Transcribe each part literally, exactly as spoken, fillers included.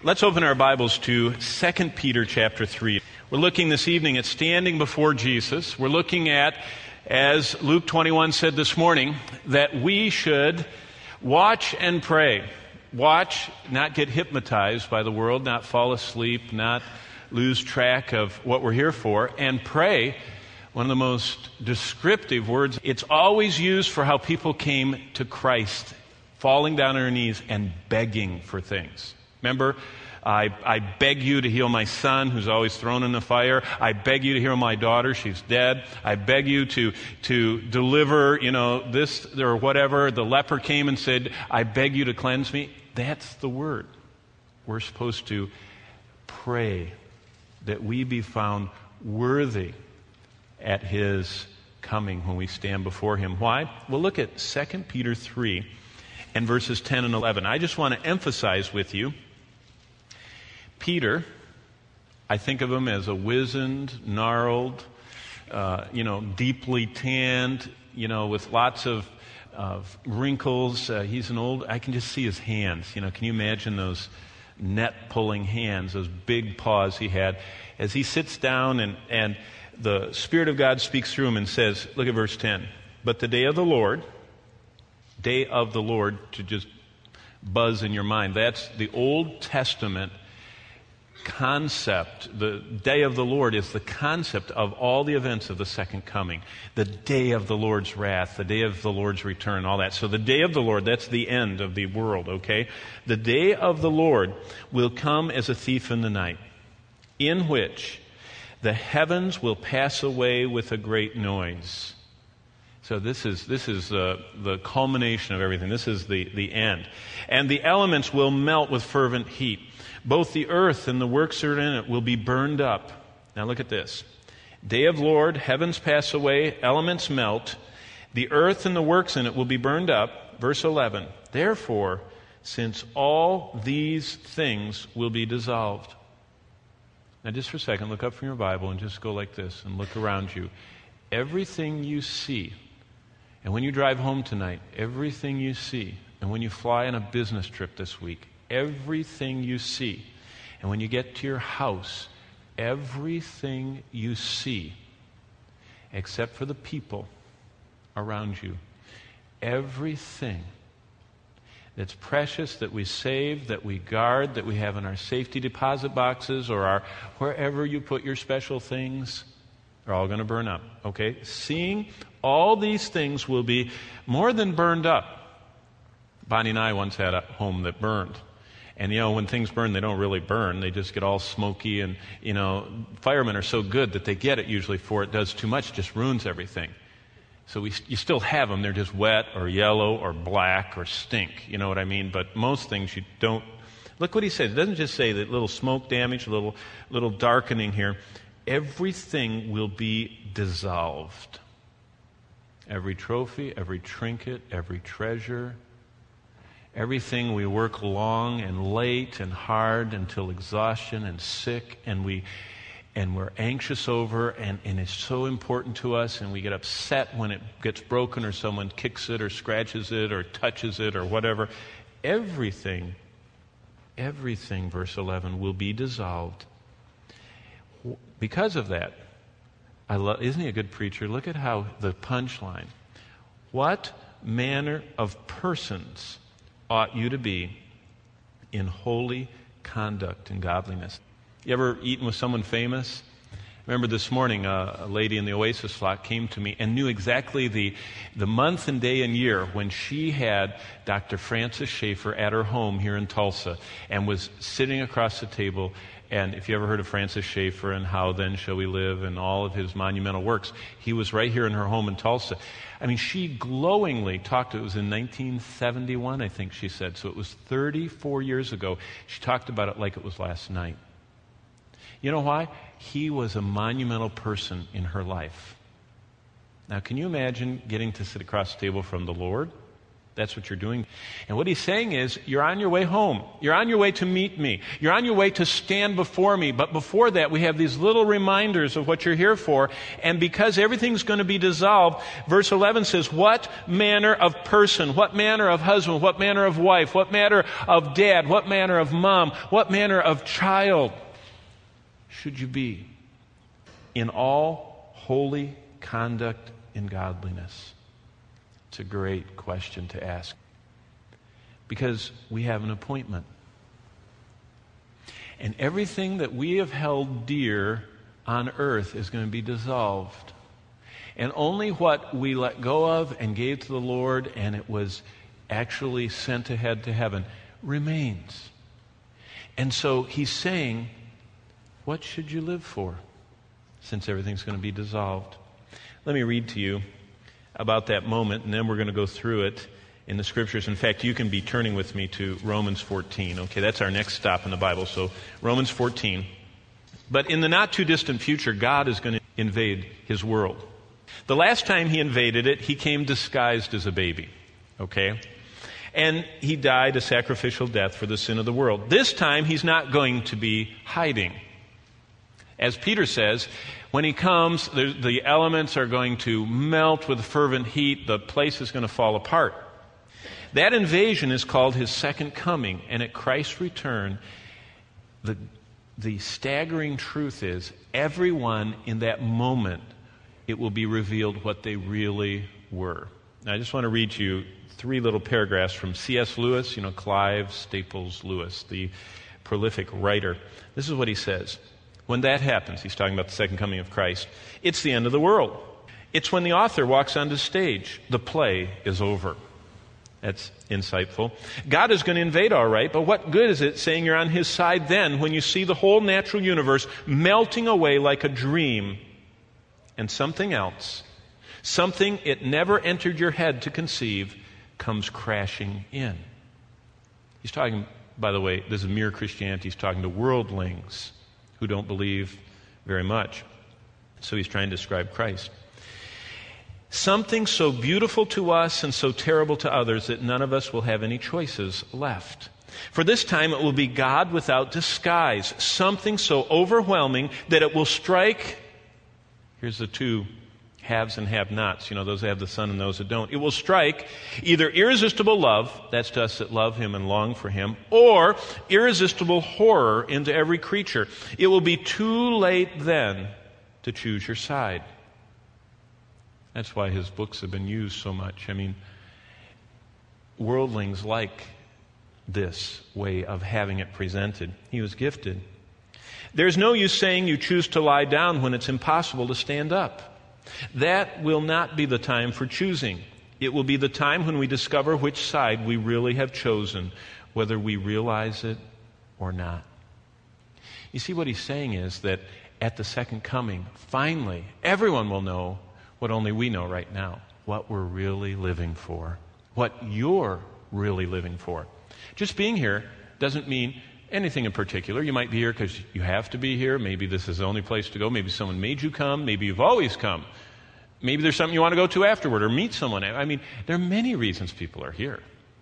Let's open our Bibles to Second Peter chapter three. We're looking this evening at standing before Jesus. We're looking at, as Luke twenty-one said this morning, that we should watch and pray. Watch, not get hypnotized by the world, not fall asleep, not lose track of what we're here for, and pray. One of the most descriptive words. It's always used for how people came to Christ, falling down on their knees and begging for things. Remember, I, I beg you to heal my son who's always thrown in the fire. I beg you to heal my daughter, she's dead. I beg you to, to deliver, you know, this or whatever. The leper came and said, I beg you to cleanse me. That's the word. We're supposed to pray that we be found worthy at his coming when we stand before him. Why? Well, look at Second Peter three and verses ten and eleven. I just want to emphasize with you, Peter, I think of him as a wizened, gnarled, uh, you know, deeply tanned, you know, with lots of, of wrinkles. Uh, he's an old, I can just see his hands. You know, can you imagine those net-pulling hands, those big paws he had, as he sits down and, and the Spirit of God speaks through him and says, look at verse ten, but the day of the Lord, day of the Lord, to just buzz in your mind, that's the Old Testament concept. The day of the Lord is the concept of all the events of the second coming. The day of the Lord's wrath, the day of the Lord's return, all that. So the day of the Lord, that's the end of the world, okay? The day of the Lord will come as a thief in the night, in which the heavens will pass away with a great noise. So this is this is uh, the culmination of everything. This is the, the end. And the elements will melt with fervent heat. Both the earth and the works that are in it will be burned up. Now look at this. Day of Lord, heavens pass away, elements melt. The earth and the works in it will be burned up. Verse eleven. Therefore, since all these things will be dissolved. Now just for a second, look up from your Bible and just go like this and look around you. Everything you see, and when you drive home tonight, everything you see, and when you fly on a business trip this week, everything you see, and when you get to your house, everything you see, except for the people around you, everything that's precious, that we save, that we guard, that we have in our safety deposit boxes or our wherever you put your special things, are all going to burn up. Okay? Seeing all these things will be more than burned up. Bonnie and I once had a home that burned. And, you know, when things burn, they don't really burn. They just get all smoky. And, you know, firemen are so good that they get it usually for it does too much, just ruins everything. So we, you still have them. They're just wet or yellow or black or stink. You know what I mean? But most things you don't. Look what he says. It doesn't just say that little smoke damage, a little, little darkening here. Everything will be dissolved. Every trophy, every trinket, every treasure, everything we work long and late and hard until exhaustion and sick and we and we're anxious over and, and it's so important to us and we get upset when it gets broken or someone kicks it or scratches it or touches it or whatever. Everything, everything, verse eleven, will be dissolved. Because of that, I love, isn't he a good preacher? Look at how the punchline. What manner of persons ought you to be in holy conduct and godliness? You ever eaten with someone famous? Remember this morning, uh, a lady in the Oasis flock came to me and knew exactly the, the month and day and year when she had Doctor Francis Schaeffer at her home here in Tulsa and was sitting across the table. And if you ever heard of Francis Schaeffer and How Then Shall We Live and all of his monumental works, he was right here in her home in Tulsa. I mean, she glowingly talked to it. It was in nineteen seventy-one, I think she said. So it was thirty-four years ago. She talked about it like it was last night. You know why? He was a monumental person in her life. Now, can you imagine getting to sit across the table from the Lord? That's what you're doing. And what he's saying is, you're on your way home. You're on your way to meet me. You're on your way to stand before me. But before that, we have these little reminders of what you're here for. And because everything's going to be dissolved, verse eleven says, what manner of person, what manner of husband, what manner of wife, what manner of dad, what manner of mom, what manner of child should you be? In all holy conduct and godliness. It's a great question to ask, because we have an appointment. And everything that we have held dear on earth is going to be dissolved. And only what we let go of and gave to the Lord, and it was actually sent ahead to heaven, remains. And so he's saying, what should you live for, since everything's going to be dissolved? Let me read to you about that moment, and then we're going to go through it in the Scriptures. In fact, you can be turning with me to Romans fourteen. Okay, that's our next stop in the Bible. So Romans fourteen. But in the not too distant future, God is going to invade his world. The last time he invaded it, he came disguised as a baby. Okay? And he died a sacrificial death for the sin of the world. This time, he's not going to be hiding. As Peter says, when he comes, the, the elements are going to melt with fervent heat. The place is going to fall apart. That invasion is called his second coming. And at Christ's return, the, the staggering truth is, everyone in that moment, it will be revealed what they really were. Now, I just want to read to you three little paragraphs from C S Lewis, you know, Clive Staples Lewis, the prolific writer. This is what he says. When that happens, he's talking about the second coming of Christ, it's the end of the world. It's when the author walks onto stage. The play is over. That's insightful. God is going to invade, all right, but what good is it saying you're on his side then when you see the whole natural universe melting away like a dream, and something else, something it never entered your head to conceive, comes crashing in? He's talking, by the way, this is mere Christianity. He's talking to worldlings who don't believe very much. So he's trying to describe Christ. Something so beautiful to us and so terrible to others that none of us will have any choices left. For this time it will be God without disguise. Something so overwhelming that it will strike, here's the two haves and have-nots, you know, those that have the Son and those that don't. It will strike either irresistible love, that's to us that love him and long for him, or irresistible horror into every creature. It will be too late then to choose your side. That's why his books have been used so much. I mean, worldlings like this way of having it presented. He was gifted. There's no use saying you choose to lie down when it's impossible to stand up. That will not be the time for choosing. It will be the time when we discover which side we really have chosen, whether we realize it or not. You see, what he's saying is that at the second coming, finally, everyone will know what only we know right now, what we're really living for, what you're really living for. Just being here doesn't mean anything in particular. You might be here because you have to be here. Maybe this is the only place to go. Maybe someone made you come. Maybe you've always come. Maybe there's something you want to go to afterward or meet someone. I mean, there are many reasons people are here.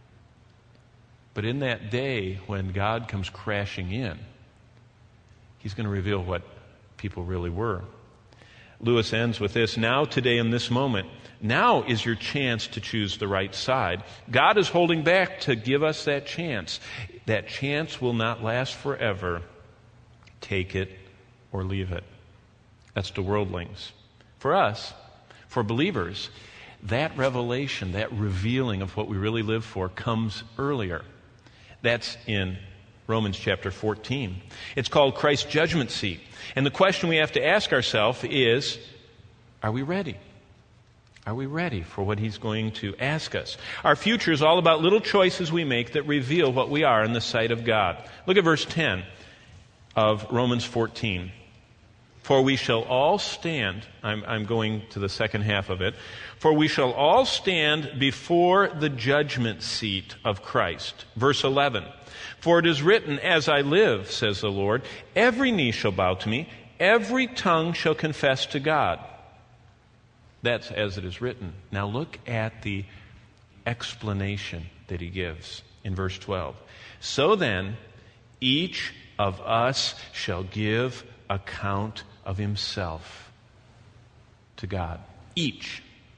But in that day when God comes crashing in, he's going to reveal what people really were. Lewis ends with this: now, today, in this moment, now is your chance to choose the right side. God is holding back to give us that chance. That chance will not last forever. Take it or leave it. That's to worldlings. For us, for believers, that revelation, that revealing of what we really live for comes earlier. That's in Romans chapter fourteen. It's called Christ's judgment seat. And the question we have to ask ourselves is, are we ready? Are we ready for what he's going to ask us? Our future is all about little choices we make that reveal what we are in the sight of God. Look at verse ten of Romans fourteen. For we shall all stand, I'm, I'm going to the second half of it, for we shall all stand before the judgment seat of Christ. Verse eleven. For it is written, as I live, says the Lord, every knee shall bow to me, every tongue shall confess to God. That's as it is written. Now look at the explanation that he gives in verse twelve. So then, each of us shall give account of himself to God. Each.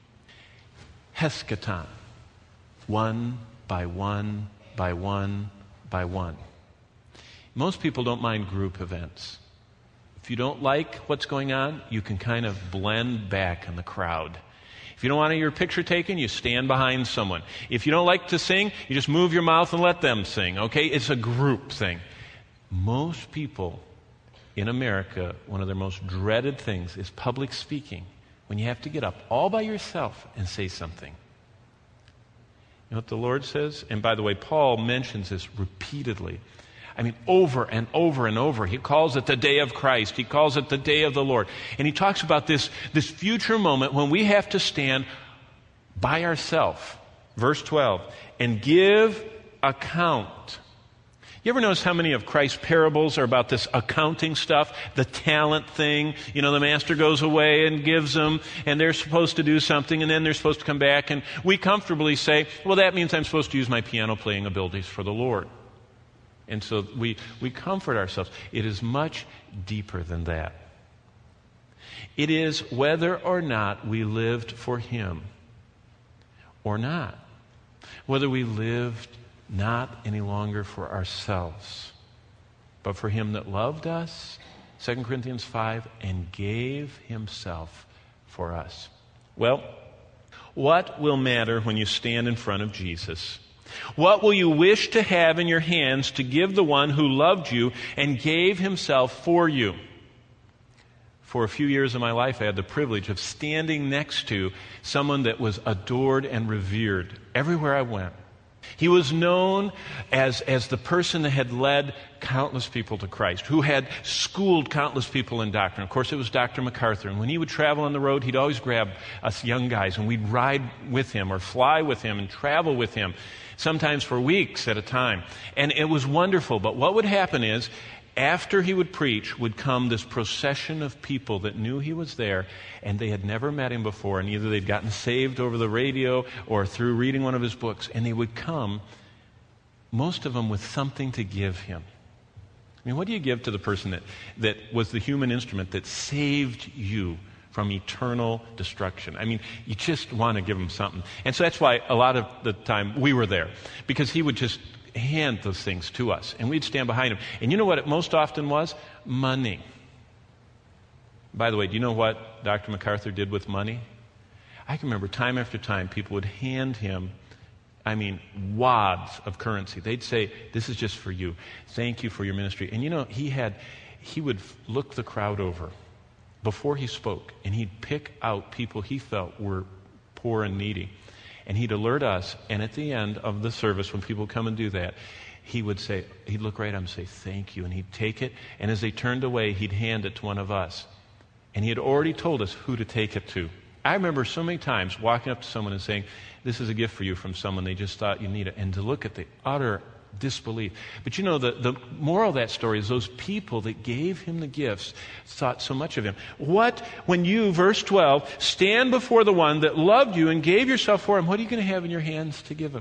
Hesketon. One by one by one by one. Most people don't mind group events. If you don't like what's going on, you can kind of blend back in the crowd. If you don't want your picture taken, you stand behind someone. If you don't like to sing, you just move your mouth and let them sing, okay? It's a group thing. Most people in America, one of their most dreaded things is public speaking, when you have to get up all by yourself and say something. You know what the Lord says? And by the way, Paul mentions this repeatedly. I mean, over and over and over. He calls it the day of Christ. He calls it the day of the Lord. And he talks about this, this future moment when we have to stand by ourselves. Verse twelve. And give account. You ever notice how many of Christ's parables are about this accounting stuff? The talent thing. You know, the master goes away and gives them, and they're supposed to do something, and then they're supposed to come back. And we comfortably say, well, that means I'm supposed to use my piano playing abilities for the Lord. And so we, we comfort ourselves. It is much deeper than that. It is whether or not we lived for Him or not. Whether we lived not any longer for ourselves, but for Him that loved us, Second Corinthians five, and gave Himself for us. Well, what will matter when you stand in front of Jesus? What will you wish to have in your hands to give the one who loved you and gave Himself for you? For a few years of my life, I had the privilege of standing next to someone that was adored and revered everywhere I went. He was known as, as the person that had led countless people to Christ, who had schooled countless people in doctrine. Of course, it was Doctor MacArthur. And when he would travel on the road, he'd always grab us young guys, and we'd ride with him or fly with him and travel with him, sometimes for weeks at a time. And it was wonderful. But what would happen is, after he would preach, would come this procession of people that knew he was there, and they had never met him before, and either they'd gotten saved over the radio or through reading one of his books, and they would come, most of them with something to give him. I mean, what do you give to the person that, that was the human instrument that saved you from eternal destruction? I mean, you just want to give him something. And so that's why a lot of the time we were there, because he would just hand those things to us, and we'd stand behind him. And you know what it most often was? Money. By the way, do you know what Doctor MacArthur did with money? I can remember time after time people would hand him, I mean, wads of currency. They'd say, this is just for you. Thank you for your ministry. And you know, he had, he would look the crowd over before he spoke, and he'd pick out people he felt were poor and needy. And he'd alert us, and at the end of the service, when people come and do that, he would say, he'd look right at them and say, thank you. And he'd take it, and as they turned away, he'd hand it to one of us. And he had already told us who to take it to. I remember so many times walking up to someone and saying, this is a gift for you from someone. They just thought you need it. And to look at the utter disbelief. But you know, the, the moral of that story is those people that gave him the gifts thought so much of him. What, when you, verse twelve, stand before the one that loved you and gave yourself for him, what are you going to have in your hands to give him?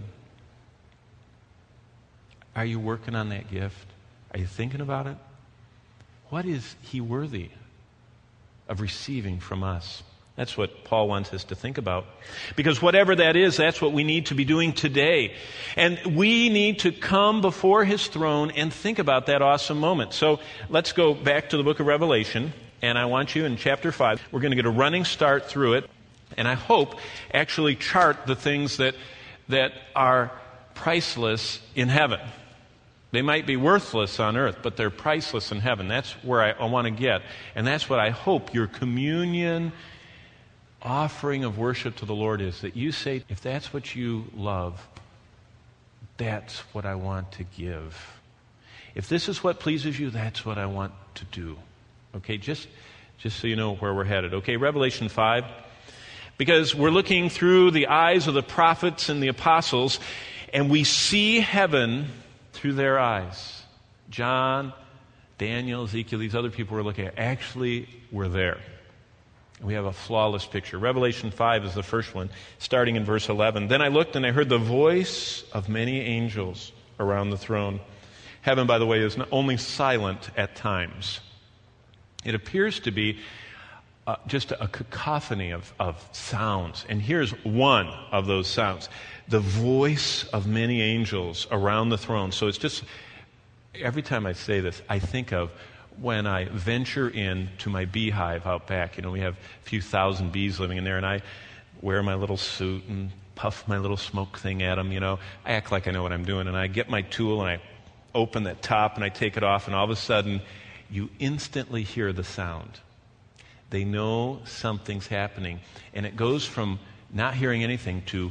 Are you working on that gift? Are you thinking about it? What is he worthy of receiving from us? That's what Paul wants us to think about. Because whatever that is, that's what we need to be doing today. And we need to come before His throne and think about that awesome moment. So let's go back to the book of Revelation. And I want you in chapter five, we're going to get a running start through it. And I hope actually chart the things that, that are priceless in heaven. They might be worthless on earth, but they're priceless in heaven. That's where I, I want to get. And that's what I hope your communion offering of worship to the Lord is, that you say, if that's what you love, that's what I want to give. If this is what pleases you, that's what I want to do. Okay, just, just so you know where we're headed. Okay, Revelation five. Because we're looking through the eyes of the prophets and the apostles, and we see heaven through their eyes. John, Daniel, Ezekiel, these other people we're looking at actually were there. We have a flawless picture. Revelation five is the first one, starting in verse eleven. Then I looked and I heard the voice of many angels around the throne. Heaven, by the way, is not only silent at times. It appears to be uh, just a cacophony of, of sounds. And here's one of those sounds. The voice of many angels around the throne. So it's just, every time I say this, I think of when I venture into my beehive out back. You know, we have a few thousand bees living in there, and I wear my little suit and puff my little smoke thing at them, you know. I act like I know what I'm doing, and I get my tool and I open that top and I take it off, and all of a sudden you instantly hear the sound. They know something's happening, and it goes from not hearing anything to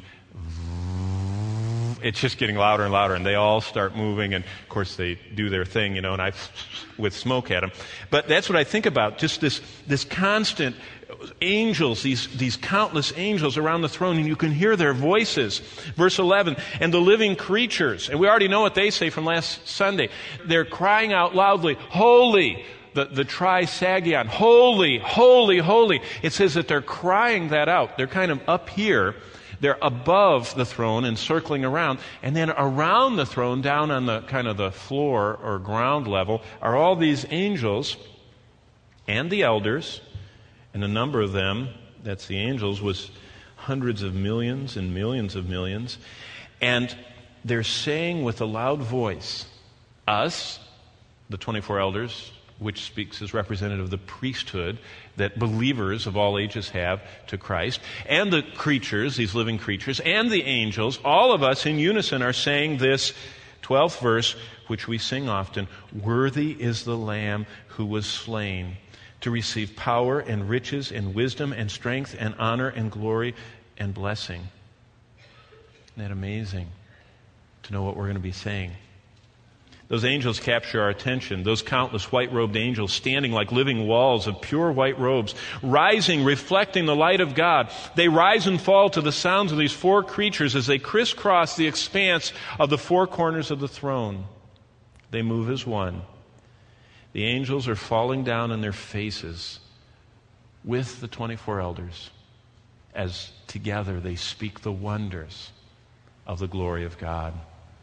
it's just getting louder and louder, and they all start moving, and of course they do their thing, you know, and I with smoke at them. But that's what I think about, just this this constant angels, these, these countless angels around the throne, and you can hear their voices. Verse eleven, and the living creatures, and we already know what they say from last Sunday. They're crying out loudly, holy, the, the trisagion, holy, holy, holy. It says that they're crying that out. They're kind of up here. They're above the throne and circling around. And then around the throne, down on the kind of the floor or ground level, are all these angels and the elders. And the number of them, that's the angels, was hundreds of millions and millions of millions. And they're saying with a loud voice, us, the twenty-four elders, which speaks as representative of the priesthood that believers of all ages have to Christ, and the creatures, these living creatures, and the angels, all of us in unison are saying this twelfth verse, which we sing often, worthy is the Lamb who was slain to receive power and riches and wisdom and strength and honor and glory and blessing. Isn't that amazing to know what we're going to be saying? Those angels capture our attention. Those countless white-robed angels standing like living walls of pure white robes, rising, reflecting the light of God. They rise and fall to the sounds of these four creatures as they crisscross the expanse of the four corners of the throne. They move as one. The angels are falling down on their faces with the twenty-four elders as together they speak the wonders of the glory of God.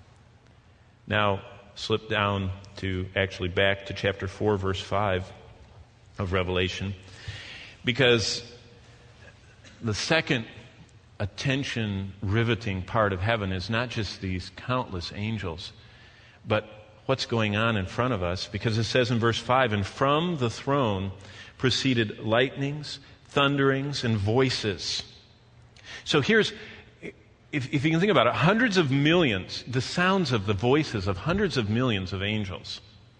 Now, slip down to, actually back to chapter four, verse five of Revelation, because the second attention-riveting part of heaven is not just these countless angels, but what's going on in front of us, because it says in verse five, and from the throne proceeded lightnings, thunderings, and voices. So here's, if, if you can think about it, hundreds of millions, the sounds of the voices of hundreds of millions of angels.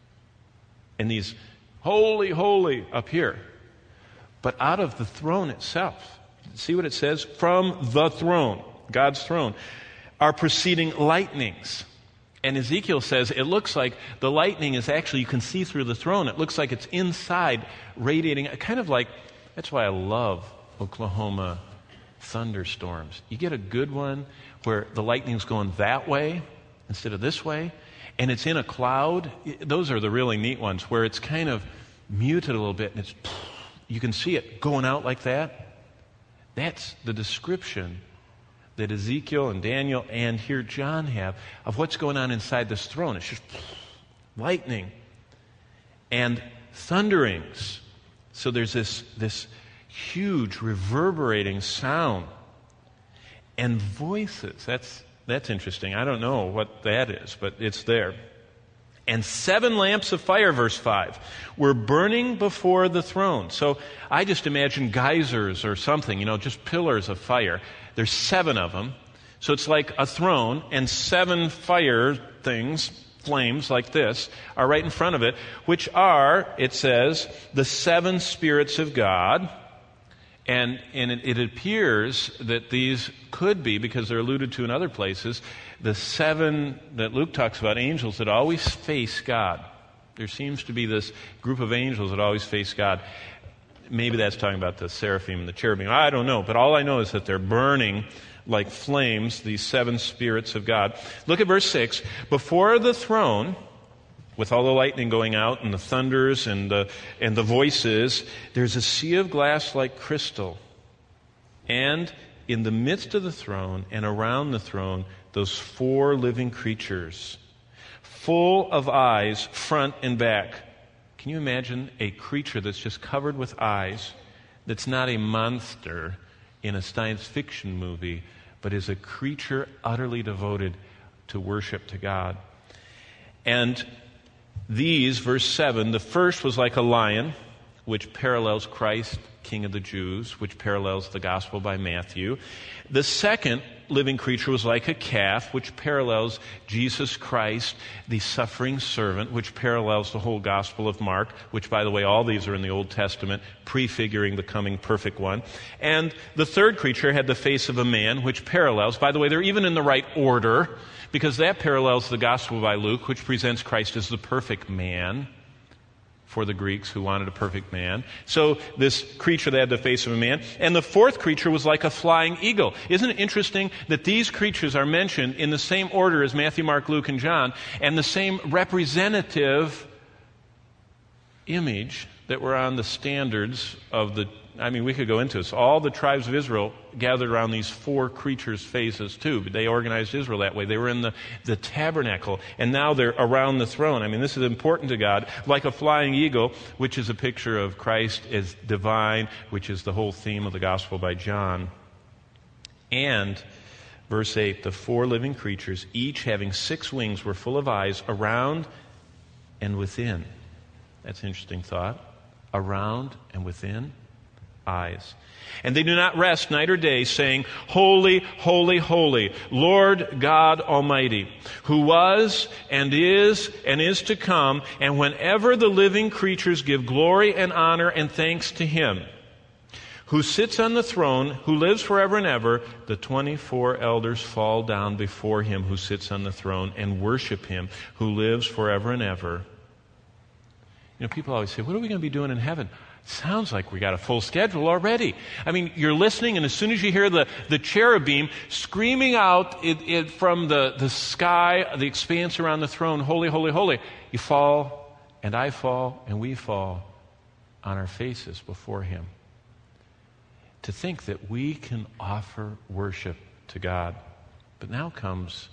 And these holy, holy up here. But out of the throne itself, see what it says? From the throne, God's throne, are proceeding lightnings. And Ezekiel says it looks like the lightning is actually, you can see through the throne. It looks like it's inside, radiating, kind of like, that's why I love Oklahoma thunderstorms. You get a good one where the lightning's going that way instead of this way, and it's in a cloud. Those are the really neat ones where it's kind of muted a little bit, and it's, you can see it going out like that. That's the description that Ezekiel and Daniel and here John have of what's going on inside this throne. It's just lightning and thunderings. So there's this, this huge reverberating sound and voices. That's, that's interesting. I don't know what that is, but it's there. And seven lamps of fire, verse five, were burning before the throne. So I just imagine geysers or something, you know, just pillars of fire. There's seven of them. So it's like a throne, and seven fire things, flames like this, are right in front of it, which are, it says, the seven spirits of God. And, and it, it appears that these could be, because they're alluded to in other places, the seven that Luke talks about, angels that always face God. There seems to be this group of angels that always face God. Maybe that's talking about the seraphim and the cherubim. I don't know, but all I know is that they're burning like flames, these seven spirits of God. Look at verse six. Before the throne with all the lightning going out and the thunders and the, and the voices, there's a sea of glass like crystal. And in the midst of the throne and around the throne, those four living creatures, full of eyes, front and back. Can you imagine a creature that's just covered with eyes, that's not a monster in a science fiction movie, but is a creature utterly devoted to worship to God? And these, verse seven, the first was like a lion, which parallels Christ, King of the Jews, which parallels the Gospel by Matthew. The second living creature was like a calf, which parallels Jesus Christ, the suffering servant, which parallels the whole Gospel of Mark, which, by the way, all these are in the Old Testament, prefiguring the coming perfect one. And the third creature had the face of a man, which parallels, by the way, they're even in the right order, because that parallels the Gospel by Luke, which presents Christ as the perfect man for the Greeks who wanted a perfect man. So this creature that had the face of a man. And the fourth creature was like a flying eagle. Isn't it interesting that these creatures are mentioned in the same order as Matthew, Mark, Luke, and John, and the same representative image that were on the standards of the, I mean, we could go into this. All the tribes of Israel gathered around these four creatures' faces too. They organized Israel that way. They were in the, the tabernacle, and now they're around the throne. I mean, this is important to God. Like a flying eagle, which is a picture of Christ as divine, which is the whole theme of the Gospel by John. And verse eight, the four living creatures, each having six wings, were full of eyes around and within. That's an interesting thought. Around and within. Eyes. And they do not rest night or day, saying, Holy, holy, holy, Lord God Almighty, who was and is and is to come, and whenever the living creatures give glory and honor and thanks to Him, who sits on the throne, who lives forever and ever, the twenty-four elders fall down before Him who sits on the throne and worship Him who lives forever and ever. You know, people always say, what are we going to be doing in heaven? Sounds like we got a full schedule already. I mean, you're listening, and as soon as you hear the, the cherubim screaming out it, it from the, the sky, the expanse around the throne, holy, holy, holy, you fall, and I fall, and we fall on our faces before Him. To think that we can offer worship to God. But now comes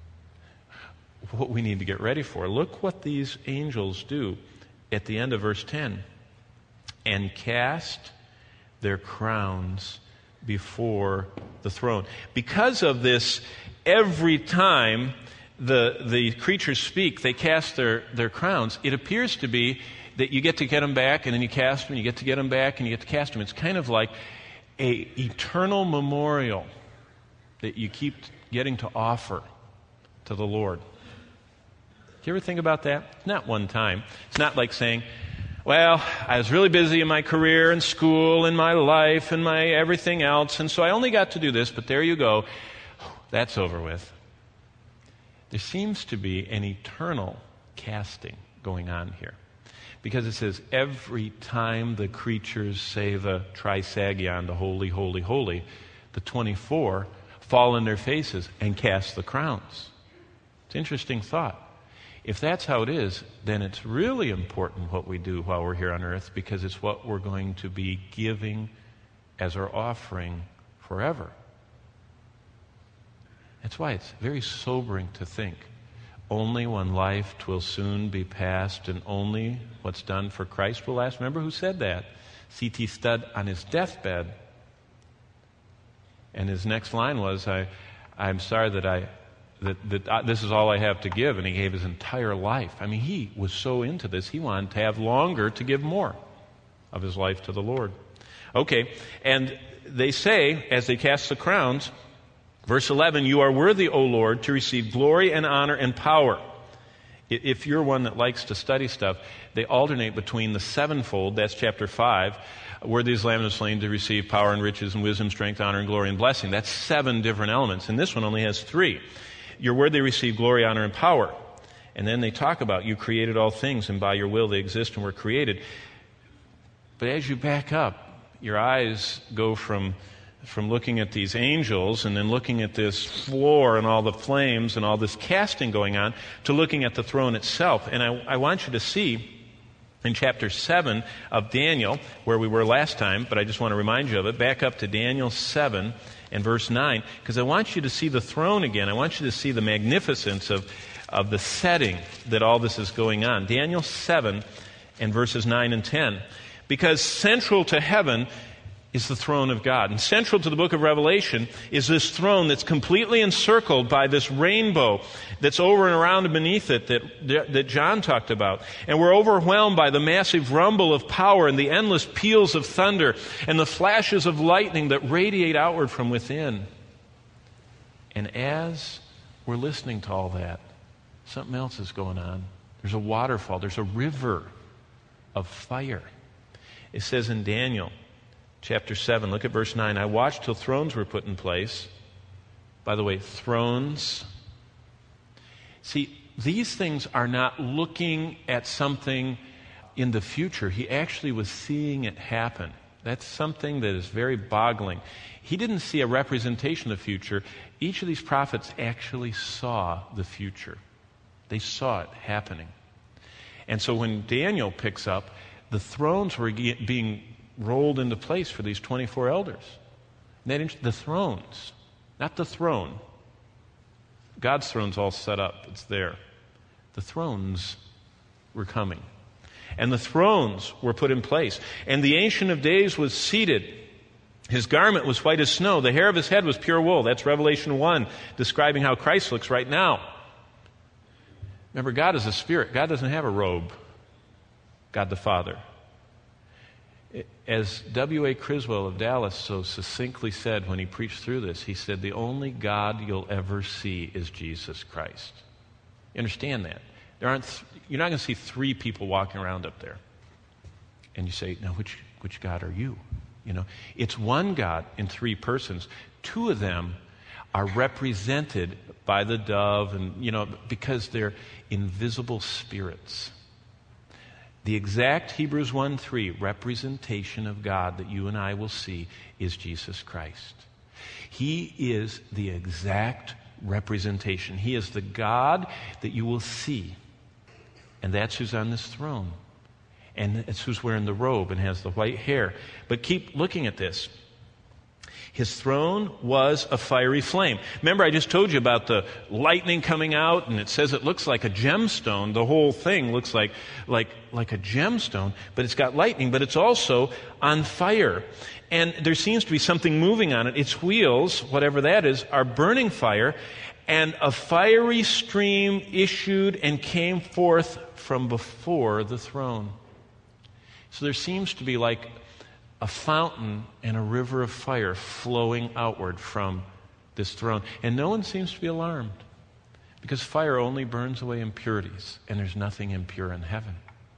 what we need to get ready for. Look what these angels do at the end of verse ten. And cast their crowns before the throne. Because of this, every time the, the creatures speak, they cast their, their crowns. It appears to be that you get to get them back, and then you cast them, you get to get them back, and you get to cast them. It's kind of like a eternal memorial that you keep getting to offer to the Lord. Do you ever think about that? Not one time. It's not like saying, well, I was really busy in my career and school and my life and my everything else, and so I only got to do this, but there you go. That's over with. There seems to be an eternal casting going on here. Because it says, every time the creatures say the trisagion, the holy, holy, holy, the twenty-four fall on their faces and cast the crowns. It's an interesting thought. If that's how it is, then it's really important what we do while we're here on earth, because it's what we're going to be giving as our offering forever. That's why it's very sobering to think, only one life twill soon be past, and only what's done for Christ will last. Remember who said that? C T Studd on his deathbed. And his next line was, I, I'm sorry that I... That, that uh, this is all I have to give, and he gave his entire life. I mean, he was so into this, he wanted to have longer to give more of his life to the Lord. Okay, and they say, as they cast the crowns, verse eleven, you are worthy, O Lord, to receive glory and honor and power. If you're one that likes to study stuff, they alternate between the sevenfold, that's chapter five, worthy is the Lamb that is slain to receive power and riches and wisdom, strength, honor, and glory and blessing. That's seven different elements, and this one only has three. You're worthy to receive glory, honor, and power. And then they talk about you created all things, and by your will they exist and were created. But as you back up, your eyes go from from looking at these angels and then looking at this floor and all the flames and all this casting going on to looking at the throne itself. And I, I want you to see in chapter seven of Daniel, where we were last time, but I just want to remind you of it, back up to Daniel seven and verse nine, because I want you to see the throne again. I want you to see the magnificence of, of the setting that all this is going on. Daniel seven and verses nine and ten. Because central to heaven is the throne of God. And central to the book of Revelation is this throne that's completely encircled by this rainbow that's over and around and beneath it that, that John talked about. And we're overwhelmed by the massive rumble of power and the endless peals of thunder and the flashes of lightning that radiate outward from within. And as we're listening to all that, something else is going on. There's a waterfall. There's a river of fire. It says in Daniel chapter seven, look at verse nine. I watched till thrones were put in place. By the way, thrones. See, these things are not looking at something in the future. He actually was seeing it happen. That's something that is very boggling. He didn't see a representation of the future. Each of these prophets actually saw the future. They saw it happening. And so when Daniel picks up, the thrones were being rolled into place for these twenty-four elders. That, the thrones, not the throne. God's throne's all set up. It's there. The thrones were coming. And the thrones were put in place. And the Ancient of Days was seated. His garment was white as snow. The hair of his head was pure wool. That's Revelation one, describing how Christ looks right now. Remember, God is a spirit. God doesn't have a robe. God the Father. As W A Criswell of Dallas so succinctly said when he preached through this, he said, the only God you'll ever see is Jesus Christ. You understand that? There aren't. Th- you're not going to see three people walking around up there. And you say, now which, which God are you? You know, it's one God in three persons. Two of them are represented by the dove, and you know, because they're invisible spirits. The exact Hebrews one three representation of God that you and I will see is Jesus Christ. He is the exact representation. He is the God that you will see. And that's who's on this throne. And that's who's wearing the robe and has the white hair. But keep looking at this. His throne was a fiery flame. Remember, I just told you about the lightning coming out, and it says it looks like a gemstone. The whole thing looks like, like, like a gemstone, but it's got lightning, but it's also on fire. And there seems to be something moving on it. Its wheels, whatever that is, are burning fire, and a fiery stream issued and came forth from before the throne. So there seems to be like a fountain and a river of fire flowing outward from this throne. And no one seems to be alarmed, because fire only burns away impurities, and there's nothing impure in heaven.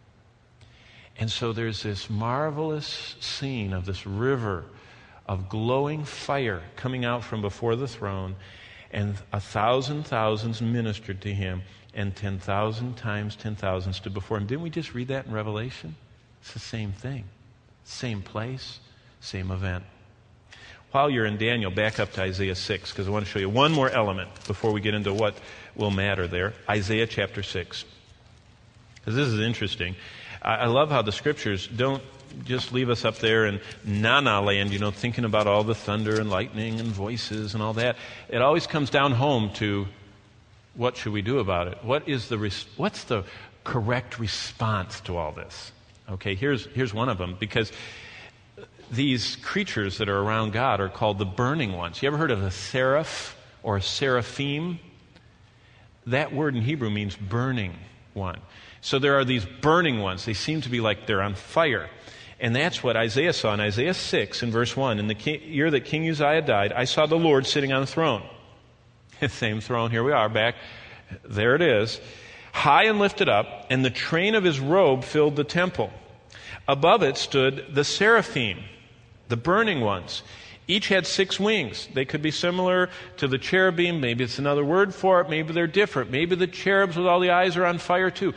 And so there's this marvelous scene of this river of glowing fire coming out from before the throne, and a thousand thousands ministered to him, and ten thousand times ten thousand stood before him. Didn't we just read that in Revelation? It's the same thing. Same place, same event. While you're in Daniel, back up to Isaiah six, because I want to show you one more element before we get into what will matter there. Isaiah chapter six. Because this is interesting. I, I love how the scriptures don't just leave us up there in na-na land, you know, thinking about all the thunder and lightning and voices and all that. It always comes down home to what should we do about it? What is the res- what's the correct response to all this? Okay, here's here's one of them, because these creatures that are around God are called the burning ones. You ever heard of a seraph or a seraphim? That word in Hebrew means burning one. So there are these burning ones. They seem to be like they're on fire. And that's what Isaiah saw in Isaiah six in verse one. In the ki- year that King Uzziah died, I saw the Lord sitting on the throne. Same throne, here we are back. There it is. High and lifted up, and the train of his robe filled the temple. Above it stood the seraphim, the burning ones. Each had six wings. They could be similar to the cherubim. Maybe it's another word for it. Maybe they're different. Maybe the cherubs with all the eyes are on fire too.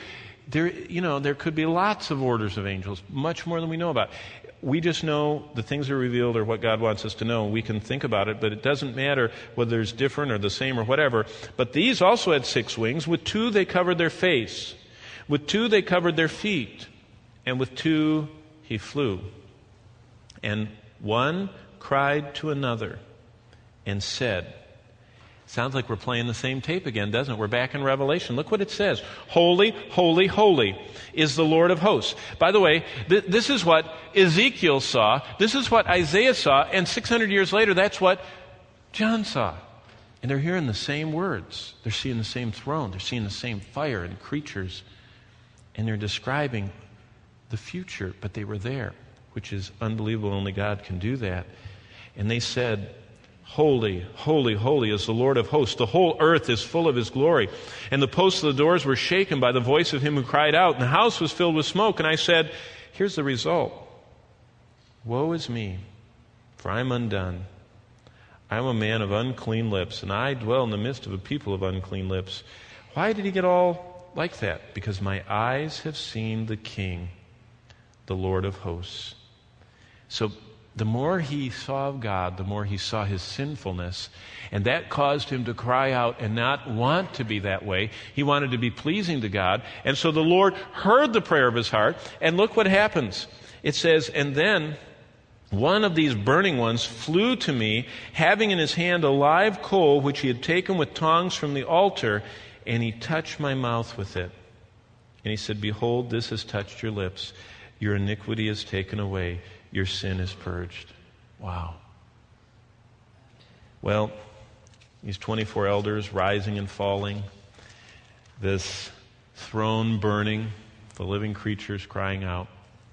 there, you know, there could be lots of orders of angels, much more than we know about. We just know the things that are revealed are what God wants us to know. We can think about it, but it doesn't matter whether it's different or the same or whatever. But these also had six wings. With two they covered their face. With two they covered their feet. And with two he flew. And one cried to another and said, sounds like we're playing the same tape again, doesn't it? We're back in Revelation. Look what it says. Holy, holy, holy is the Lord of hosts. By the way, th- this is what Ezekiel saw. This is what Isaiah saw. And six hundred years later, that's what John saw. And they're hearing the same words. They're seeing the same throne. They're seeing the same fire and creatures. And they're describing the future, but they were there, which is unbelievable. Only God can do that. And they said, holy, holy, holy is the Lord of hosts. The whole earth is full of his glory. And the posts of the doors were shaken by the voice of him who cried out. And the house was filled with smoke. And I said, here's the result. Woe is me, for I am undone. I am a man of unclean lips, and I dwell in the midst of a people of unclean lips. Why did he get all like that? Because my eyes have seen the King, the Lord of hosts. So the more he saw of God, the more he saw his sinfulness, and that caused him to cry out and not want to be that way. He wanted to be pleasing to God, and so the Lord heard the prayer of his heart, and look what happens. It says, and then one of these burning ones flew to me, having in his hand a live coal which he had taken with tongs from the altar, and he touched my mouth with it. And he said, behold, this has touched your lips. Your iniquity is taken away. Your sin is purged. Wow. Well, these twenty-four elders rising and falling, this throne burning, the living creatures crying out.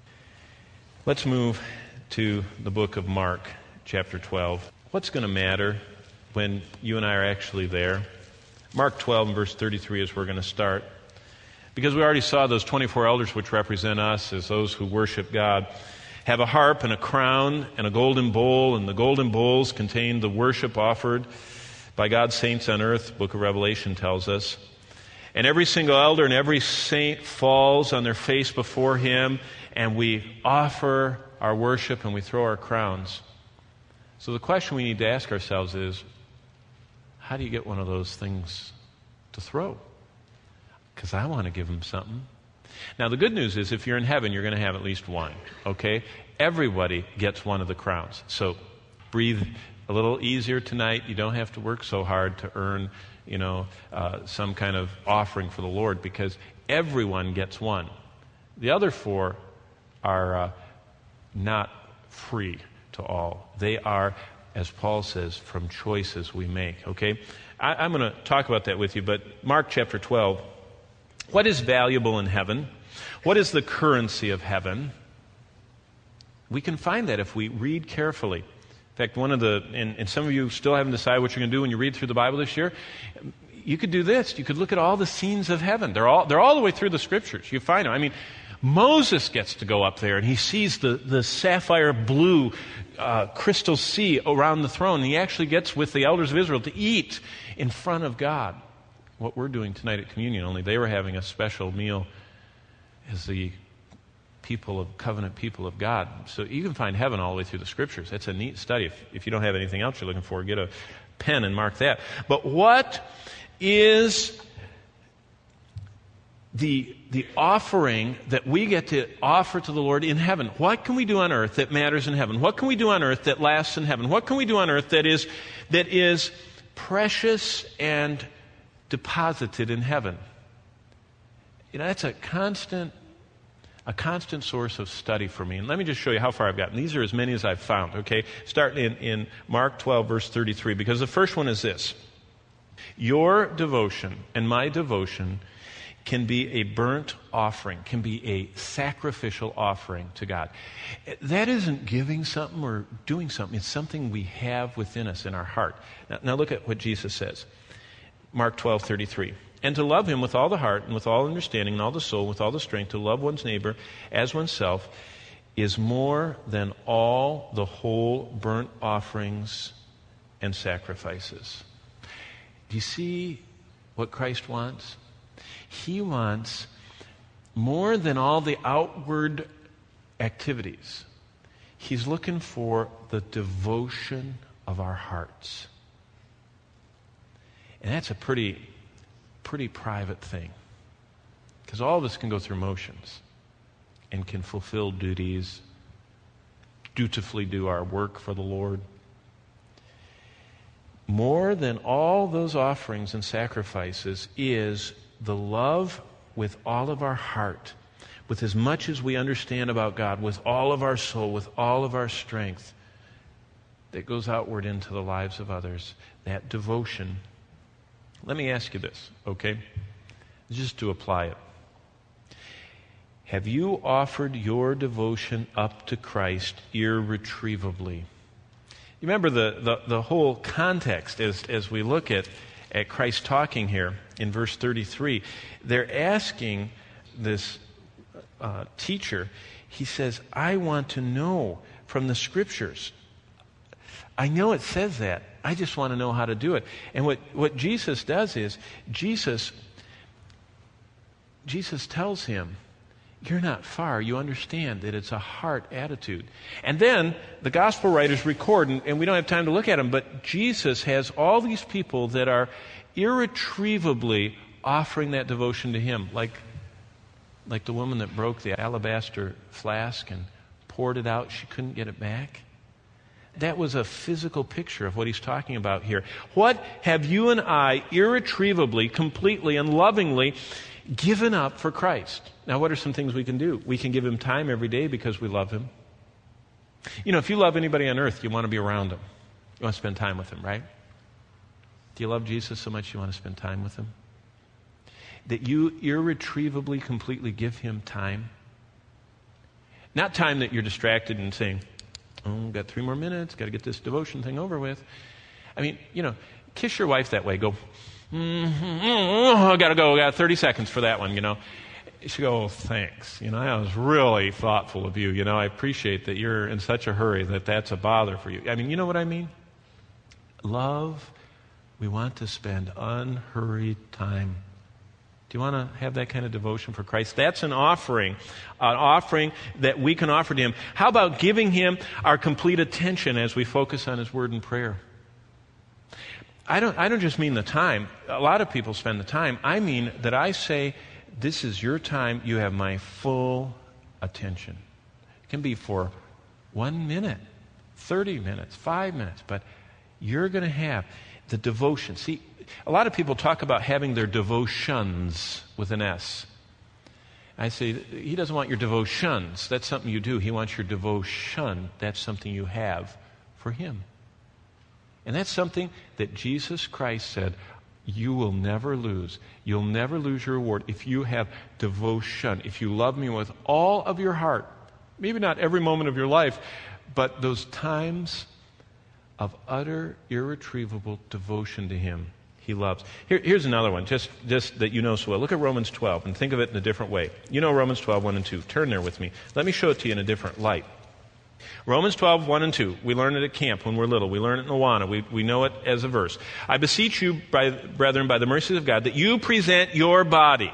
Let's move to the book of Mark, chapter twelve. What's going to matter when you and I are actually there? Mark twelve and verse thirty-three is where we're going to start. Because we already saw those twenty-four elders, which represent us as those who worship God, have a harp and a crown and a golden bowl, and the golden bowls contain the worship offered by God's saints on earth, the book of Revelation tells us. And every single elder and every saint falls on their face before him, and we offer our worship and we throw our crowns. So the question we need to ask ourselves is, how do you get one of those things to throw? Because I want to give him something. Now, the good news is if you're in heaven, you're going to have at least one, okay? Everybody gets one of the crowns. So breathe a little easier tonight. You don't have to work so hard to earn, you know, uh, some kind of offering for the Lord, because everyone gets one. The other four are uh, not free to all. They are, as Paul says, from choices we make, okay? I, I'm going to talk about that with you, but Mark chapter twelve. What is valuable in heaven? What is the currency of heaven? We can find that if we read carefully. In fact, one of the, and, and some of you still haven't decided what you're going to do when you read through the Bible this year. You could do this. You could look at all the scenes of heaven. They're all, they're all the way through the scriptures. You find them. I mean, Moses gets to go up there and he sees the, the sapphire blue uh, crystal sea around the throne. And he actually gets with the elders of Israel to eat in front of God. What we're doing tonight at communion, only they were having a special meal as the people of covenant people of God. So you can find heaven all the way through the scriptures. That's a neat study. If, if you don't have anything else you're looking for, get a pen and mark that. But what is the, the offering that we get to offer to the Lord in heaven? What can we do on earth that matters in heaven? What can we do on earth that lasts in heaven? What can we do on earth that is, that is precious and deposited in heaven? You know, that's a constant, a constant source of study for me. And let me just show you how far I've gotten. These are as many as I've found, okay? Starting in, in Mark twelve, verse thirty-three, because the first one is this. Your devotion and my devotion can be a burnt offering, can be a sacrificial offering to God. That isn't giving something or doing something. It's something we have within us in our heart. Now, now look at what Jesus says. Mark twelve, thirty-three. And to love him with all the heart and with all understanding and all the soul, with all the strength, to love one's neighbor as oneself, is more than all the whole burnt offerings and sacrifices. Do you see what Christ wants? He wants more than all the outward activities, he's looking for the devotion of our hearts. And that's a pretty, pretty private thing. Because all of us can go through motions and can fulfill duties, dutifully do our work for the Lord. More than all those offerings and sacrifices is the love with all of our heart, with as much as we understand about God, with all of our soul, with all of our strength, that goes outward into the lives of others. That devotion. Let me ask you this, okay? Just to apply it. Have you offered your devotion up to Christ irretrievably? You remember the, the, the whole context as, as we look at, at Christ talking here in verse thirty-three. They're asking this uh, teacher, he says, I want to know from the Scriptures. I know it says that. I just want to know how to do it. And what, what Jesus does is, Jesus, Jesus tells him, you're not far. You understand that it's a heart attitude. And then the gospel writers record, and, and we don't have time to look at them, but Jesus has all these people that are irretrievably offering that devotion to him, like, like the woman that broke the alabaster flask and poured it out. She couldn't get it back. That was a physical picture of what he's talking about here. What have you and I irretrievably, completely, and lovingly given up for Christ? Now, what are some things we can do? We can give him time every day because we love him. You know, if you love anybody on earth, you want to be around him. You want to spend time with him, right? Do you love Jesus so much you want to spend time with him? That you irretrievably, completely give him time. Not time that you're distracted and saying, oh, got three more minutes, got to get this devotion thing over with. I mean, you know, kiss your wife that way. Go, mm-hmm, oh, I got to go, I got thirty seconds for that one, you know. She go, oh, thanks. You know, that was really thoughtful of you. You know, I appreciate that you're in such a hurry that that's a bother for you. I mean, you know what I mean? Love, we want to spend unhurried time. Do you want to have that kind of devotion for Christ? That's an offering, an offering that we can offer to him. How about giving him our complete attention as we focus on his word and prayer? I don't, I don't just mean the time. A lot of people spend the time. I mean that I say, this is your time. You have my full attention. It can be for one minute, thirty minutes, five minutes, but you're going to have the devotion. See, a lot of people talk about having their devotions with an S. I say, he doesn't want your devotions. That's something you do. He wants your devotion. That's something you have for him. And that's something that Jesus Christ said, you will never lose. You'll never lose your reward if you have devotion. If you love me with all of your heart, maybe not every moment of your life, but those times of utter, irretrievable devotion to him. He loves. Here, here's another one, just, just that you know so well. Look at Romans twelve and think of it in a different way. You know Romans twelve, one and two. Turn there with me. Let me show it to you in a different light. Romans twelve, one and two. We learn it at camp when we're little. We learn it in Awana. We, we know it as a verse. I beseech you, by, brethren, by the mercies of God, that you present your body.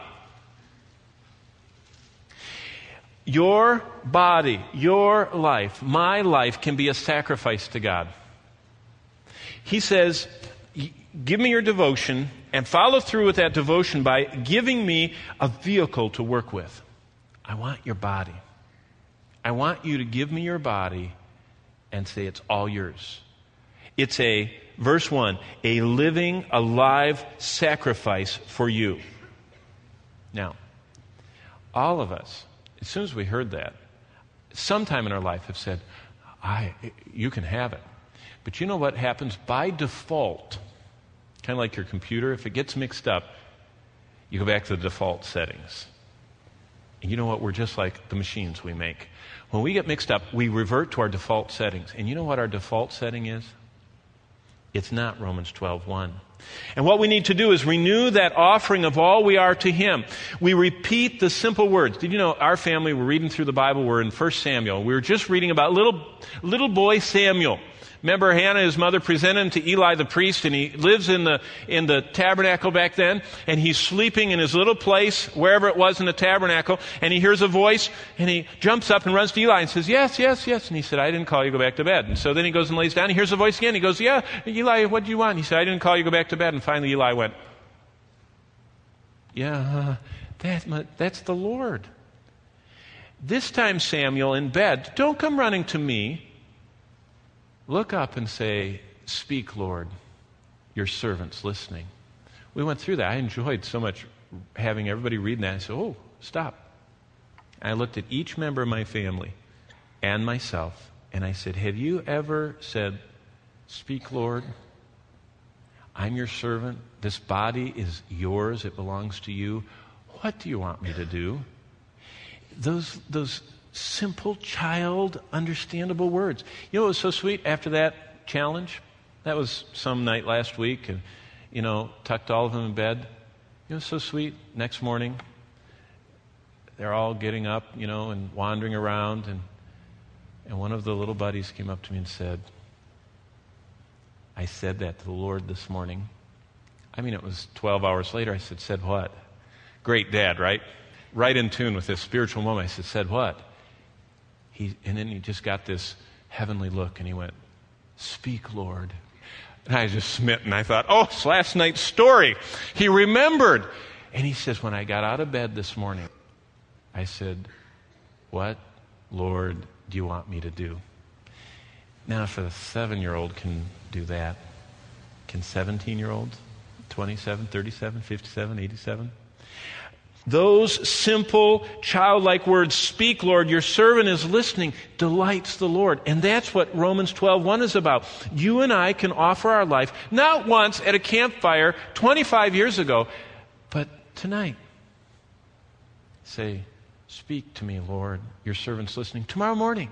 Your body, your life, my life can be a sacrifice to God. He says, give me your devotion and follow through with that devotion by giving me a vehicle to work with. I want your body. I want you to give me your body and say it's all yours. It's a, verse one, a living, alive sacrifice for you. Now, all of us, as soon as we heard that, sometime in our life have said, I, you can have it. But you know what happens by default? Kind of like your computer, if it gets mixed up, you go back to the default settings. And you know what? We're just like the machines we make. When we get mixed up, we revert to our default settings. And you know what our default setting is? It's not Romans twelve one. And what we need to do is renew that offering of all we are to Him. We repeat the simple words. Did you know our family, we're reading through the Bible, we're in First Samuel. We were just reading about little, little boy Samuel. Remember Hannah, his mother, presented him to Eli the priest, and he lives in the, in the tabernacle back then, and he's sleeping in his little place, wherever it was in the tabernacle, and he hears a voice, and he jumps up and runs to Eli and says, yes, yes, yes. And he said, I didn't call you, go back to bed. And so then he goes and lays down, he hears a voice again, he goes, yeah, Eli, what do you want? He said, I didn't call you, go back to bed. And finally Eli went, yeah, that, that's the Lord. This time, Samuel, in bed, don't come running to me. Look up and say, speak, Lord, your servant's listening. We went through that. I enjoyed so much having everybody reading that. I said, oh, stop. I looked at each member of my family and myself, and I said, have you ever said, speak, Lord, I'm your servant. This body is yours. It belongs to you. What do you want me to do? Those, those simple, child, understandable words. You know what was so sweet after that challenge? That was some night last week, and, you know, tucked all of them in bed. You know, so sweet. Next morning, they're all getting up, you know, and wandering around, and and one of the little buddies came up to me and said, I said that to the Lord this morning. I mean, it was twelve hours later. I said, said what? Great dad, right? Right in tune with this spiritual moment. I said, said what? He, and then he just got this heavenly look, and he went, speak, Lord. And I was just smitten. I thought, oh, it's last night's story. He remembered. And he says, when I got out of bed this morning, I said, what, Lord, do you want me to do? Now, if a seven-year-old can do that, can seventeen-year-olds, twenty-seven, thirty-seven, fifty-seven, eighty-seven? Those simple, childlike words, speak, Lord, your servant is listening, delights the Lord. And that's what Romans twelve one is about. You and I can offer our life, not once at a campfire twenty-five years ago, but tonight. Say, speak to me, Lord, your servant's listening. Tomorrow morning,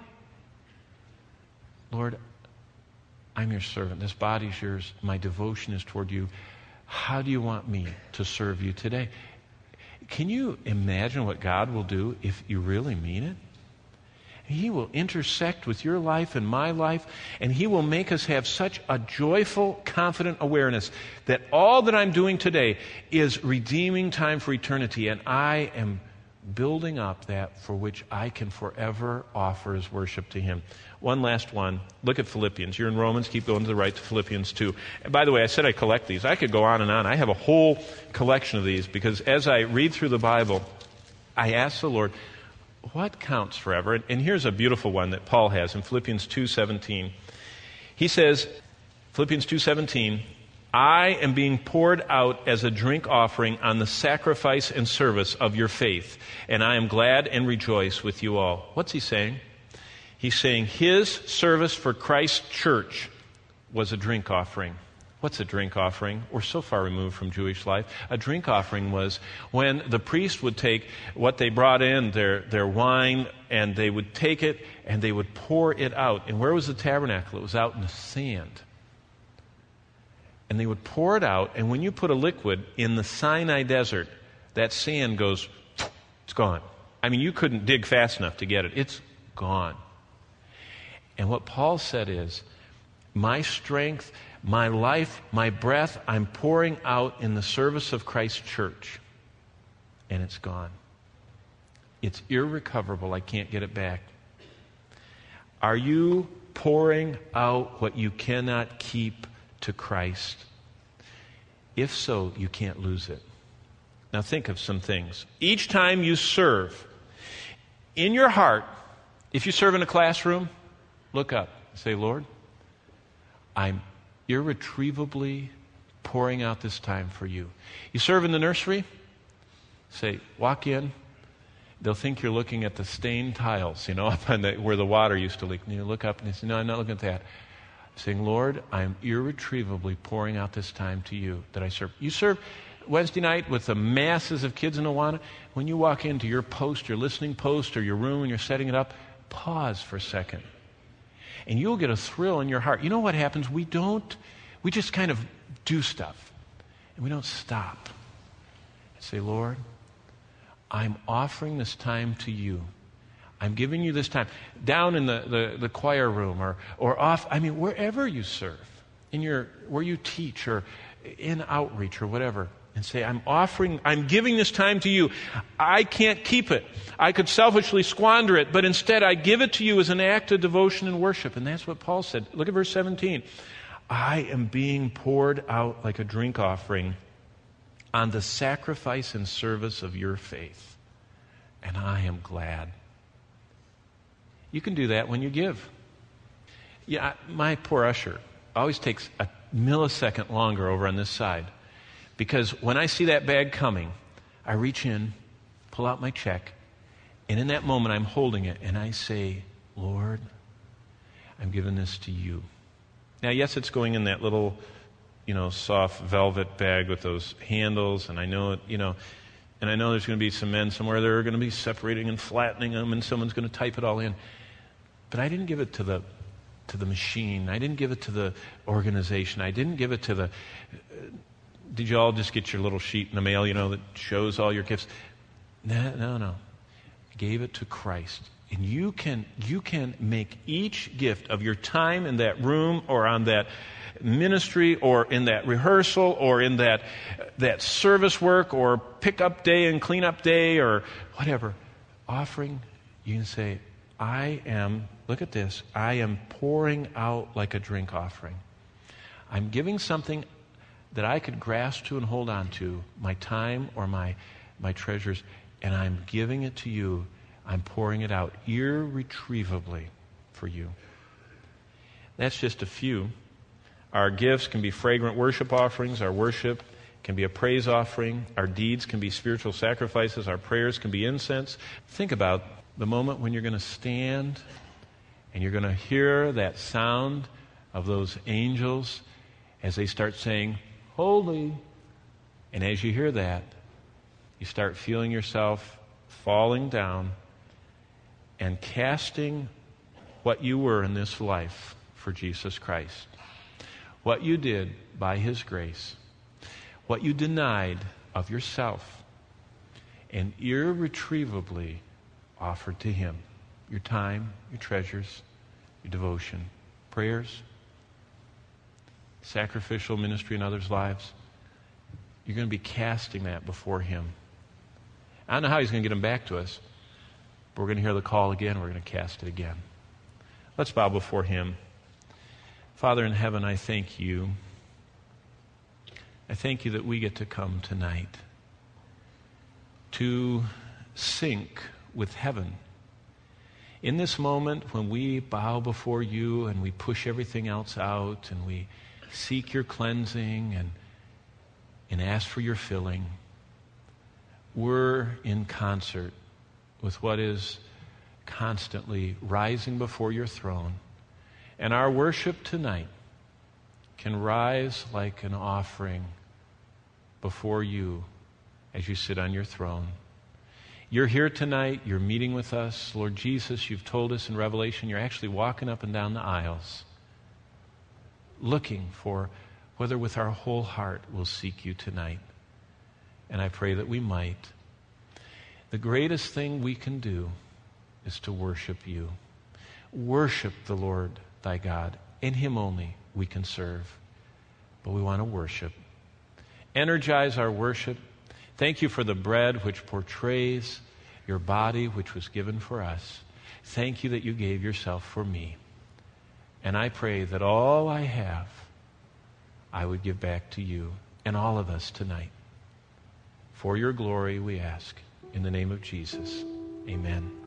Lord, I'm your servant. This body's yours. My devotion is toward you. How do you want me to serve you today? Can you imagine what God will do if you really mean it? He will intersect with your life and my life, and He will make us have such a joyful, confident awareness that all that I'm doing today is redeeming time for eternity, and I am building up that for which I can forever offer as worship to Him. One last one. Look at Philippians. You're in Romans. Keep going to the right to Philippians two. And by the way, I said I collect these. I could go on and on. I have a whole collection of these because as I read through the Bible, I ask the Lord, what counts forever? And here's a beautiful one that Paul has in Philippians two seventeen. He says, Philippians two seventeen, I am being poured out as a drink offering on the sacrifice and service of your faith, and I am glad and rejoice with you all. What's he saying? He's saying his service for Christ's church was a drink offering. What's a drink offering? We're so far removed from Jewish life. A drink offering was when the priest would take what they brought in, their, their wine, and they would take it and they would pour it out. And where was the tabernacle? It was out in the sand. And they would pour it out, and when you put a liquid in the Sinai desert, that sand goes, it's gone. I mean, you couldn't dig fast enough to get it. It's gone. And what Paul said is, my strength, my life, my breath, I'm pouring out in the service of Christ's church. And it's gone. It's irrecoverable. I can't get it back. Are you pouring out what you cannot keep to Christ? If so, you can't lose it. Now think of some things. Each time you serve, in your heart, if you serve in a classroom, look up and say, Lord, I'm irretrievably pouring out this time for you. You serve in the nursery, say, walk in. They'll think you're looking at the stained tiles, you know, up on the, where the water used to leak. And you look up and you say, no, I'm not looking at that. Saying, Lord, I'm irretrievably pouring out this time to you that I serve. You serve Wednesday night with the masses of kids in Awana. When you walk into your post, your listening post, or your room and you're setting it up, pause for a second. And you'll get a thrill in your heart. You know what happens? We don't, we just kind of do stuff. And we don't stop and say, Lord, I'm offering this time to you. I'm giving you this time. Down in the, the, the choir room or, or off, I mean, wherever you serve, in your where you teach or in outreach or whatever, and say, I'm offering, I'm giving this time to you. I can't keep it. I could selfishly squander it, but instead I give it to you as an act of devotion and worship. And that's what Paul said. Look at verse seventeen. I am being poured out like a drink offering on the sacrifice and service of your faith. And I am glad. You can do that when you give. Yeah, my poor usher always takes a millisecond longer over on this side. Because when I see that bag coming, I reach in, pull out my check, and in that moment I'm holding it, and I say, Lord, I'm giving this to you. Now, yes, it's going in that little, you know, soft velvet bag with those handles, and I know it, you know, and I know there's going to be some men somewhere that are going to be separating and flattening them, and someone's going to type it all in. But I didn't give it to the to the machine. I didn't give it to the organization. I didn't give it to the... Uh, did you all just get your little sheet in the mail, you know, that shows all your gifts? No, no, no. I gave it to Christ. And you can you can make each gift of your time in that room or on that ministry or in that rehearsal or in that that service work or pick-up day and clean-up day or whatever, offering, you can say, I am, look at this, I am pouring out like a drink offering. I'm giving something that I could grasp to and hold on to, my time or my my treasures, and I'm giving it to you. I'm pouring it out irretrievably for you. That's just a few. Our gifts can be fragrant worship offerings. Our worship can be a praise offering. Our deeds can be spiritual sacrifices. Our prayers can be incense. Think about the moment when you're going to stand and you're going to hear that sound of those angels as they start saying, holy. And as you hear that, you start feeling yourself falling down and casting what you were in this life for Jesus Christ. What you did by His grace. What you denied of yourself. And irretrievably offered to Him. Your time, your treasures, your devotion, prayers, sacrificial ministry in others' lives. You're going to be casting that before Him. I don't know how He's going to get them back to us, but we're going to hear the call again. We're going to cast it again. Let's bow before Him. Father in heaven, I thank You. I thank You that we get to come tonight to sync with heaven. In this moment when we bow before You and we push everything else out and we seek Your cleansing and, and ask for Your filling, we're in concert with what is constantly rising before Your throne. And our worship tonight can rise like an offering before You as You sit on Your throne. You're here tonight. You're meeting with us. Lord Jesus, You've told us in Revelation you're actually walking up and down the aisles looking for whether with our whole heart we'll seek You tonight. And I pray that we might. The greatest thing we can do is to worship You. Worship the Lord thy God. In Him only we can serve. But we want to worship. Energize our worship. Thank You for the bread which portrays Your body which was given for us. Thank You that You gave Yourself for me. And I pray that all I have, I would give back to You and all of us tonight. For Your glory we ask. In the name of Jesus, amen.